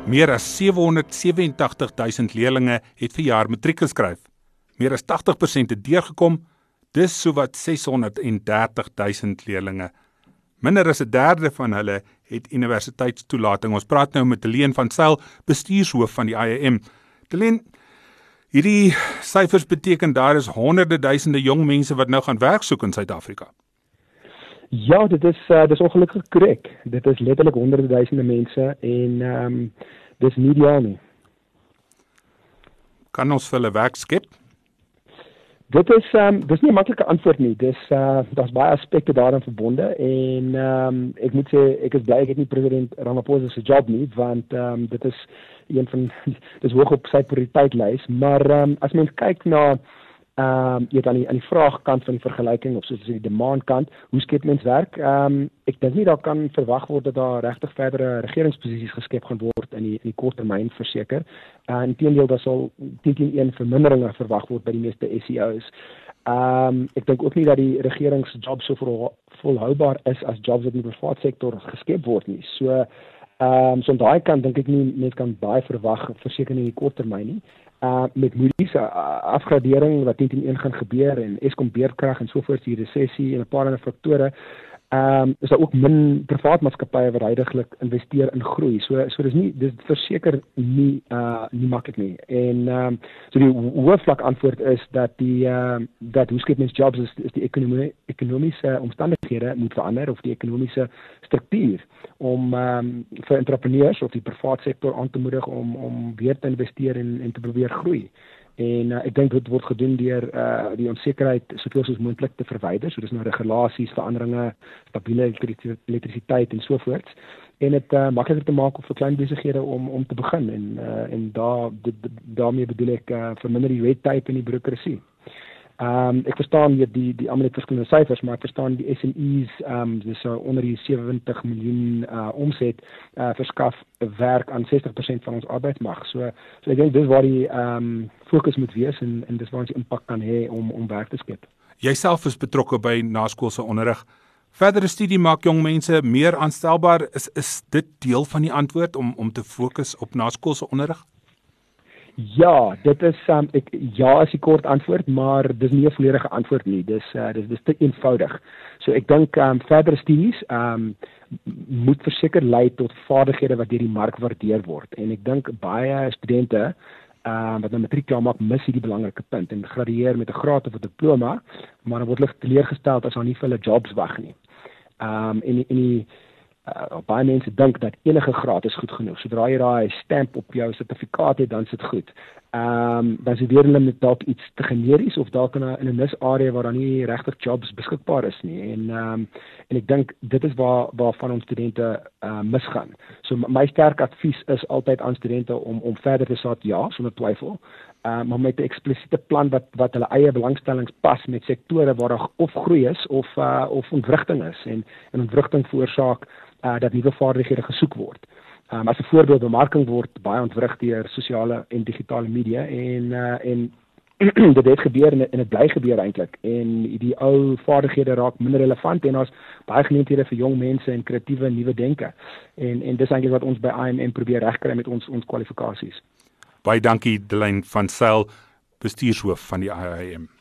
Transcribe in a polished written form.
Meer as 787,000 leerlinge het verjaar matriek geskryf. Meer as 80% het deurgekom, dis sowat 630,000 leerlinge. Minder as 1/3 van hulle het universiteitstoelating. Ons praat nou met Deleen van Zyl, bestuurshoof van die IAM. Deleen, hierdie syfers beteken daar is honderde duisende jong mense wat nou gaan werk soek in Suid-Afrika. Ja, dit is ongelukkig korrek. Dit is letterlik honderde duisende mense en dis nie ideaal nie. Kan ons vir hulle werk skep? Dit is nie 'n maklike antwoord nie. Daar's baie aspekte daaraan verbonde en ek moet sê ek is bly ek het nie president Ramaphosa se job nie, want dit is dis hoog op sy prioriteitslys, maar as mens kyk na aan die vraagkant van die vergelyking of soos die demandkant, hoe skep mens werk? Ek dink nie daar kan verwag word dat daar regtig verdere regeringsposisies geskep gaan word in die kort termyn verseker. Inteendeel, daar sal 10-1 verminderinge verwag word by die meeste SEO's. Ek dink ook nie dat die regeringsjob so volhoubaar is as jobs wat in die private sektor geskep word nie. So aan daai kant dink ek nie mens kan baie verwag verseker in die kort termyn nie. Met Moody's afgradering wat 10-1 gaan gebeur en Eskom beerkrag en sovoorts, die resessie en 'n paar ander faktore, is daar ook min privaat maatskappye wat huidiglik investeer in groei. So dis verseker nie maklik nie. En so die hoofvlak antwoord is dat hoe skep mens jobs is die ekonomiese omstandighede moet verander, of die ekonomiese struktuur om vir entrepreneurs of die privaat sektor aan te moedig om weer te investeer en te probeer groei. En ek dink dit word gedoen deur die onsekerheid soveel soos moontlik te verwyder. So dis nou regulasies, veranderinge, stabiele elektrisiteit en sovoorts. En dit makliker te maak vir klein besighede om te begin. En daarmee bedoel ek verminder die red tape en die bureaukrasie. Ek verstaan die almal het verskillende syfers, maar ek verstaan die SME's dis onder die 70 miljoen omset verskaf werk aan 60% van ons arbeidsmag. So ek dink dis waar die fokus moet wees en dis waar ons impak kan hê om werk te skep. Jouself is betrokke by naskoolse onderrig. Verdere studie maak jong mense meer aanstelbaar. Is dit deel van die antwoord om te fokus op naskoolse onderrig? Ja, dit is ja is die kort antwoord, maar dis nie 'n volledige antwoord nie. Dis te eenvoudig. So ek dink verdere studies moet verseker lei tot vaardighede wat deur die mark waardeer word. En ek dink baie studente wat nou matriek klaar maak, mis hierdie belangrike punt en gradueer met 'n graad of 'n diploma, maar dan word hulle teleurgestel as daar nie vir hulle jobs wag nie. Baie mense dink dat enige graad is goed genoeg. Sodra jy daai stamp op jou sertifikaat het, dan is dit goed. Dan studeer hulle met dalk iets te generies of dalk in 'n nisarea waar daar nie regtig jobs beskikbaar is nie. En ek dink dit is waarvan ons studente misgaan. So my sterk advies is altyd aan studente om verder te saad, ja, sonder twyfel. Maar met 'n eksplisiete plan wat hulle eie belangstellings pas met sektore waar daar of groei is of ontwrigting is en ontwrigting veroorsaak dat nuwe vaardighede gesoek word. As 'n voorbeeld, bemarking word baie ontwrig deur sosiale en digitale media en dit het gebeur en dit bly gebeur eintlik. En die ou vaardighede raak minder relevant en daar's baie geleenthede vir jong mense en kreatiewe nuwe denke. En dis eintlik wat ons by IAM probeer regkry met ons kwalifikasies. Baie dankie Deleen van Zyl, bestuurshoof van die IAM.